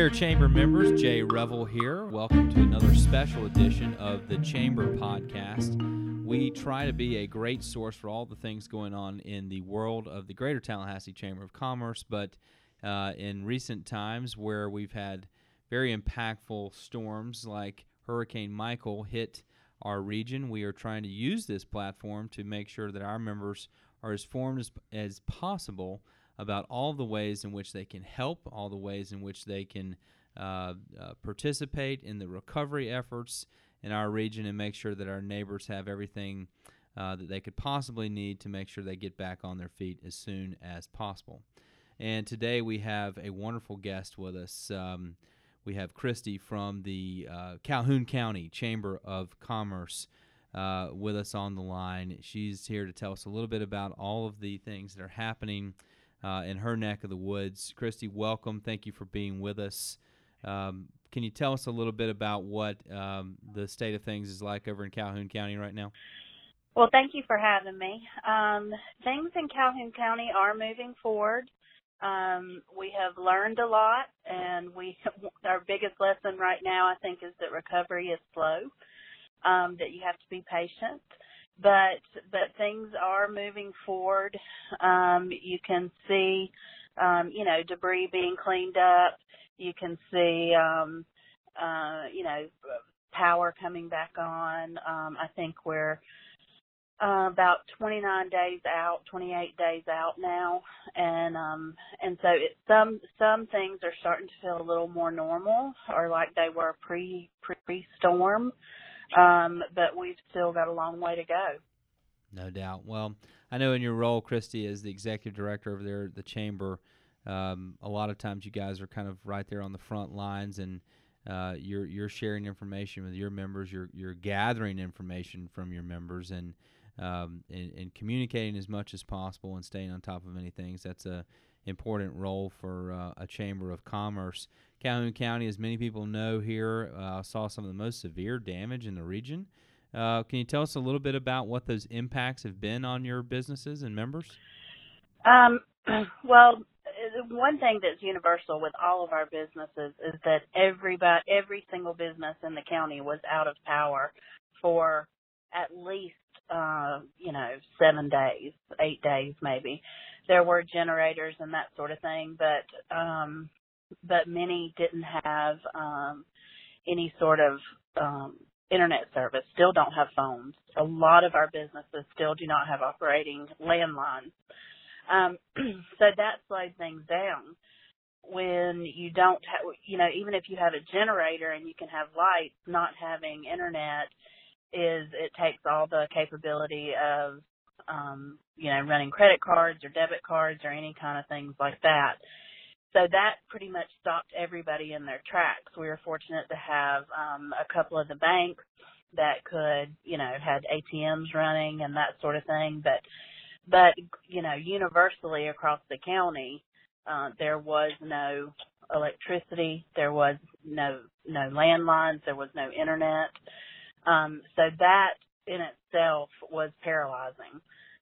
there, Chamber members. Jay Revel here. Welcome to another special edition of the Chamber Podcast. We try to be a great source for all the things going on in the world of the Greater Tallahassee Chamber of Commerce, but in recent times where we've had very impactful storms like Hurricane Michael hit our region, we are trying to use this platform to make sure that our members are as informed as possible about all the ways in which they can help, all the ways in which they can participate in the recovery efforts in our region and make sure that our neighbors have everything that they could possibly need to make sure they get back on their feet as soon as possible. And today we have a wonderful guest with us. We have Christy from the Calhoun County Chamber of Commerce with us on the line. She's here to tell us a little bit about all of the things that are happening in her neck of the woods. Christy, welcome. Thank you for being with us. Can you tell us a little bit about what the state of things is like over in Calhoun County right now? Well, thank you for having me. Things in Calhoun County are moving forward. We have learned a lot, and our biggest lesson right now, I think, is that recovery is slow, that you have to be patient. But things are moving forward. You can see, debris being cleaned up. You can see, power coming back on. I think we're about 29 days out, 28 days out now, and so some things are starting to feel a little more normal, or like they were pre-storm. But we've still got a long way to go. No doubt. Well, I know in your role, Christy, as the executive director over there at the Chamber, a lot of times you guys are kind of right there on the front lines, and you're sharing information with your members. You're gathering information from your members, and communicating as much as possible and staying on top of many things. That's a important role for a Chamber of Commerce. Calhoun County, as many people know here, saw some of the most severe damage in the region. Can you tell us a little bit about what those impacts have been on your businesses and members? Well, one thing that's universal with all of our businesses is that every single business in the county was out of power for at least 7 days, 8 days maybe. There were generators and that sort of thing, but many didn't have any sort of internet service, still don't have phones. A lot of our businesses still do not have operating landlines. So that slowed things down. When you don't have, even if you have a generator and you can have lights, not having internet it takes all the capability of, running credit cards or debit cards or any kind of things like that. So that pretty much stopped everybody in their tracks. We were fortunate to have a couple of the banks that could, had ATMs running and that sort of thing. But universally across the county, there was no electricity, there was no landlines, there was no internet. So that in itself was paralyzing.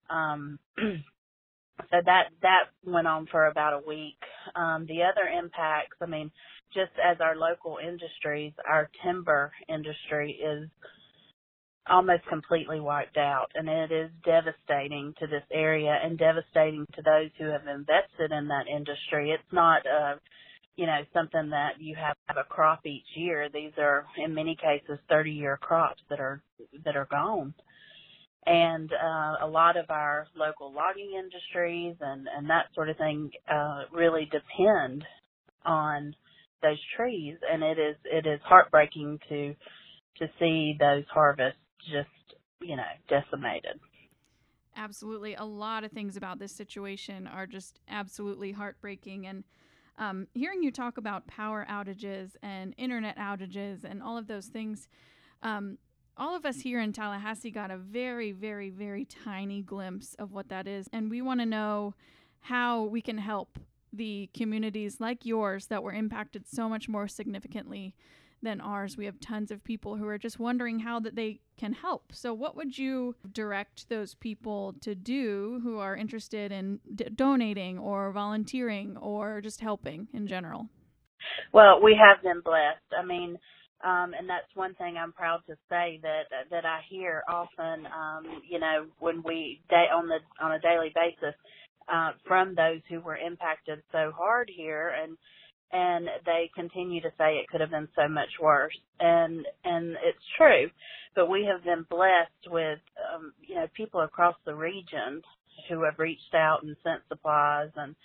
So that went on for about a week. The other impacts, just as our local industries, our timber industry is almost completely wiped out, and it is devastating to this area and devastating to those who have invested in that industry. It's not something that you have a crop each year. These are, in many cases, 30-year crops that are gone. And a lot of our local logging industries and that sort of thing really depend on those trees, and it is heartbreaking to see those harvests just decimated. Absolutely. A lot of things about this situation are just absolutely heartbreaking, and hearing you talk about power outages and internet outages and all of those things, all of us here in Tallahassee got a very, very, very tiny glimpse of what that is. And we want to know how we can help the communities like yours that were impacted so much more significantly than ours. We have tons of people who are just wondering how that they can help. So what would you direct those people to do who are interested in donating or volunteering or just helping in general? Well, we have been blessed. I mean, and that's one thing I'm proud to say that I hear often, when on a daily basis, from those who were impacted so hard here, and they continue to say it could have been so much worse, and it's true. But we have been blessed with, people across the region who have reached out and sent supplies, and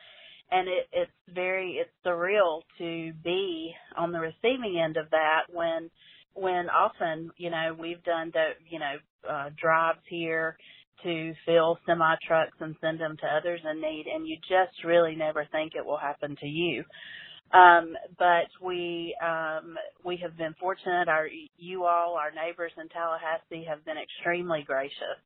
it's surreal to be on the receiving end of that when often, we've done drives here to fill semi trucks and send them to others in need, and you just really never think it will happen to you. But we have been fortunate. Our neighbors in Tallahassee have been extremely gracious.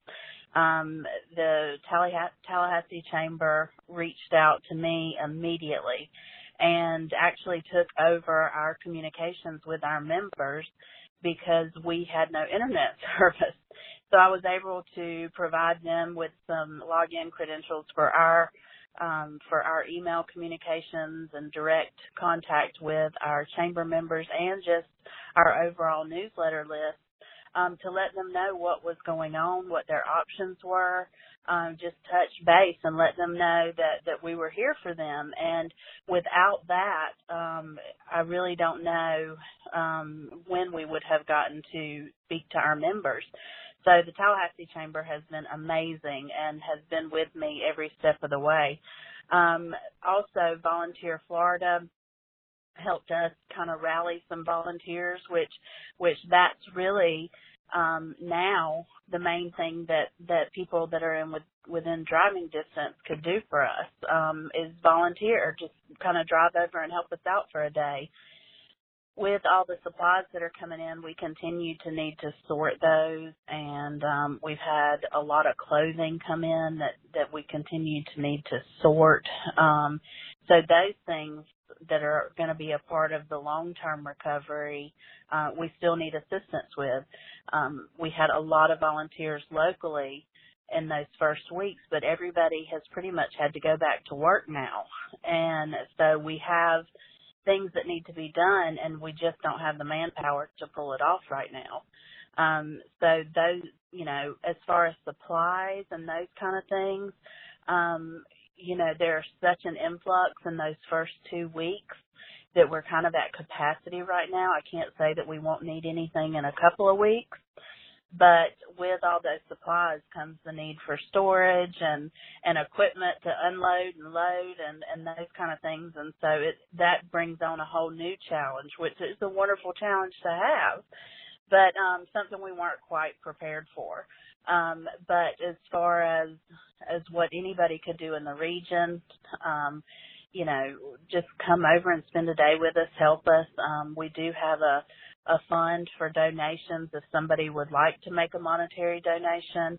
The Tallahassee Chamber reached out to me immediately and actually took over our communications with our members because we had no internet service. So I was able to provide them with some login credentials for our email communications and direct contact with our chamber members and just our overall newsletter list, to let them know what was going on, what their options were, just touch base and let them know that we were here for them. And without that, I really don't know when we would have gotten to speak to our members. So the Tallahassee Chamber has been amazing and has been with me every step of the way. Also, Volunteer Florida helped us kind of rally some volunteers, which that's really now the main thing that people that are within driving distance could do for us, is volunteer, just kind of drive over and help us out for a day. With all the supplies that are coming in, we continue to need to sort those, and we've had a lot of clothing come in that we continue to need to sort. So those things that are going to be a part of the long-term recovery, we still need assistance with. We had a lot of volunteers locally in those first weeks, but everybody has pretty much had to go back to work now. And so we have things that need to be done, and we just don't have the manpower to pull it off right now. So those, as far as supplies and those kind of things, there's such an influx in those first 2 weeks that we're kind of at capacity right now. I can't say that we won't need anything in a couple of weeks, but with all those supplies comes the need for storage and equipment to unload and load and those kind of things. And so that brings on a whole new challenge, which is a wonderful challenge to have, but something we weren't quite prepared for. But as far as what anybody could do in the region, just come over and spend a day with us, help us. We do have a fund for donations. If somebody would like to make a monetary donation,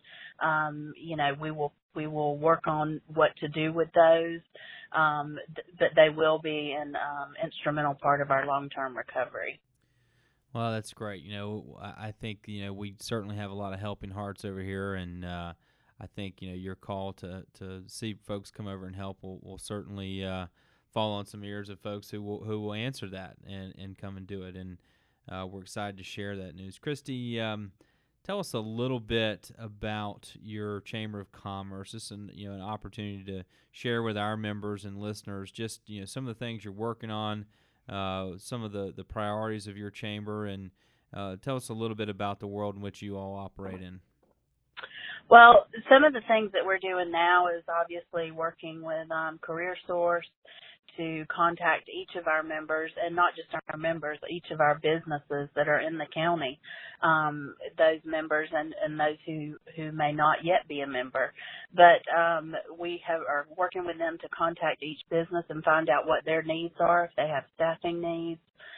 we will work on what to do with those, but they will be an instrumental part of our long-term recovery. Well, that's great. I think, we certainly have a lot of helping hearts over here, and I think, your call to see folks come over and help will certainly fall on some ears of folks who will answer that and come and do it. And we're excited to share that news. Christy, tell us a little bit about your Chamber of Commerce. This is an opportunity to share with our members and listeners just some of the things you're working on, some of the priorities of your chamber, and tell us a little bit about the world in which you all operate in. Well, some of the things that we're doing now is obviously working with CareerSource to contact each of our members, and not just our members, each of our businesses that are in the county, those members and those who may not yet be a member. But we are working with them to contact each business and find out what their needs are, if they have staffing needs,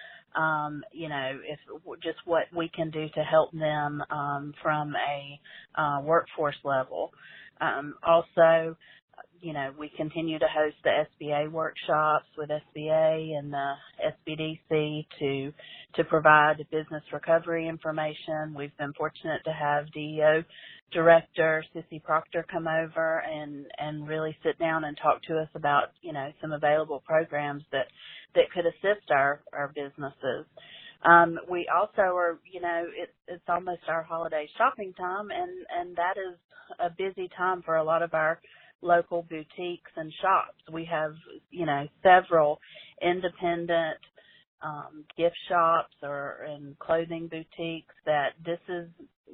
if just what we can do to help them from a workforce level. Also, we continue to host the SBA workshops with SBA and the SBDC to provide business recovery information. We've been fortunate to have DEO Director Sissy Proctor come over and really sit down and talk to us about, some available programs that could assist our businesses. We also are, it's almost our holiday shopping time, and that is a busy time for a lot of our local boutiques and shops. We have, several independent gift shops and clothing boutiques that this is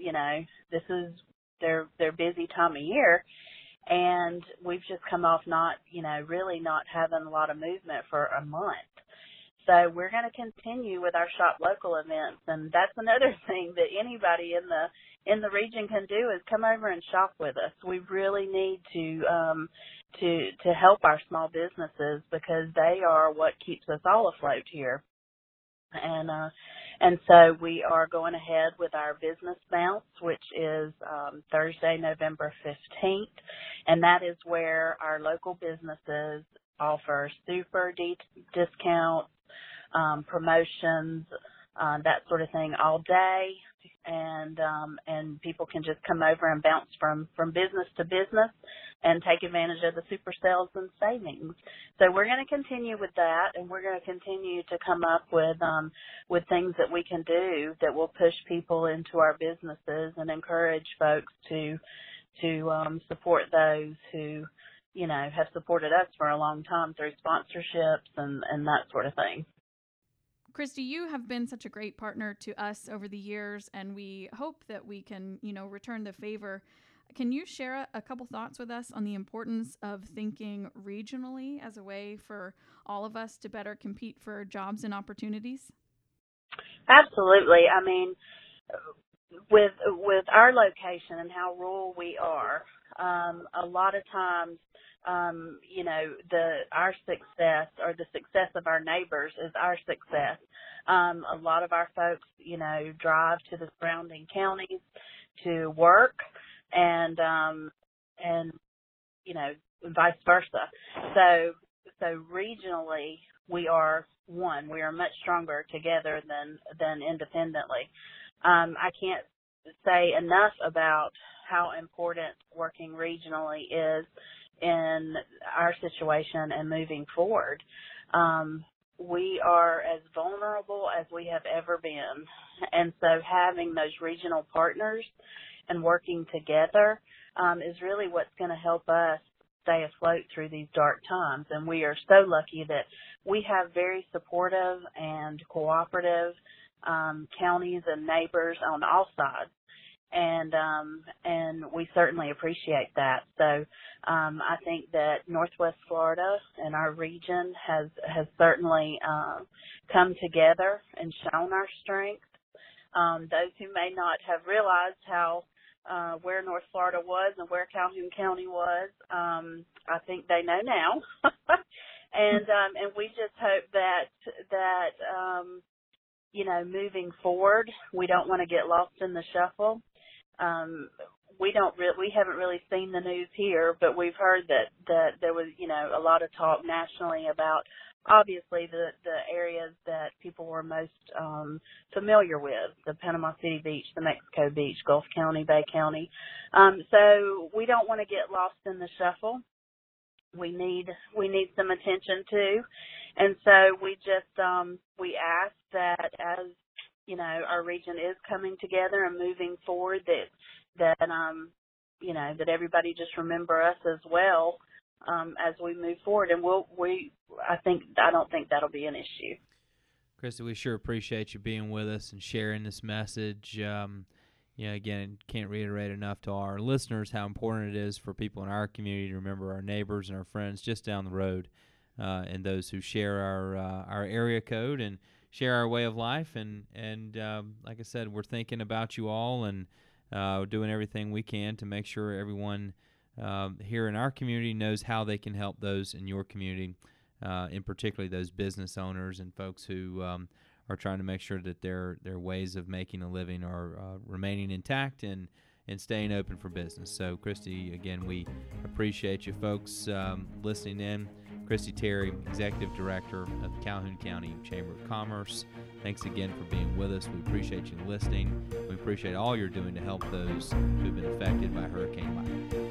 their busy time of year. And we've just come off really not having a lot of movement for a month. So we're going to continue with our Shop Local events, and that's another thing that anybody in the region can do is come over and shop with us. We really need to help our small businesses because they are what keeps us all afloat here. And so we are going ahead with our business bounce, which is Thursday, November 15th, and that is where our local businesses offer super discounts, promotions, that sort of thing all day, and people can just come over and bounce from business to business and take advantage of the super sales and savings. So we're going to continue with that, and we're going to continue to come up with things that we can do that will push people into our businesses and encourage folks to support those who have supported us for a long time through sponsorships and that sort of thing. Christy, you have been such a great partner to us over the years, and we hope that we can, return the favor. Can you share a couple thoughts with us on the importance of thinking regionally as a way for all of us to better compete for jobs and opportunities? Absolutely. I mean, with our location and how rural we are, a lot of times, our success or the success of our neighbors is our success. A lot of our folks, drive to the surrounding counties to work and vice versa. So regionally we are much stronger together than independently. I can't say enough about how important working regionally is in our situation and moving forward. We are as vulnerable as we have ever been. And so having those regional partners and working together is really what's going to help us stay afloat through these dark times. And we are so lucky that we have very supportive and cooperative counties and neighbors on all sides. And we certainly appreciate that. So I think that Northwest Florida and our region has certainly come together and shown our strength. Those who may not have realized where North Florida was and where Calhoun County was, I think they know now. And we just hope that moving forward, we don't want to get lost in the shuffle. We haven't really seen the news here, but we've heard that there was, a lot of talk nationally about obviously the areas that people were most familiar with, the Panama City Beach, the Mexico Beach, Gulf County, Bay County. So we don't want to get lost in the shuffle. We need some attention too. And so we just we ask that as our region is coming together and moving forward, that everybody just remember us as well as we move forward. And I don't think that'll be an issue. Christy, we sure appreciate you being with us and sharing this message. Again, can't reiterate enough to our listeners how important it is for people in our community to remember our neighbors and our friends just down the road, and those who share our area code and share our way of life. And like I said, we're thinking about you all and doing everything we can to make sure everyone here in our community knows how they can help those in your community, in particularly those business owners and folks who are trying to make sure that their ways of making a living are remaining intact and and staying open for business. So, Christy, again, we appreciate you folks listening in. Christy Terry, Executive Director of the Calhoun County Chamber of Commerce. Thanks again for being with us. We appreciate you listening. We appreciate all you're doing to help those who have been affected by Hurricane Michael.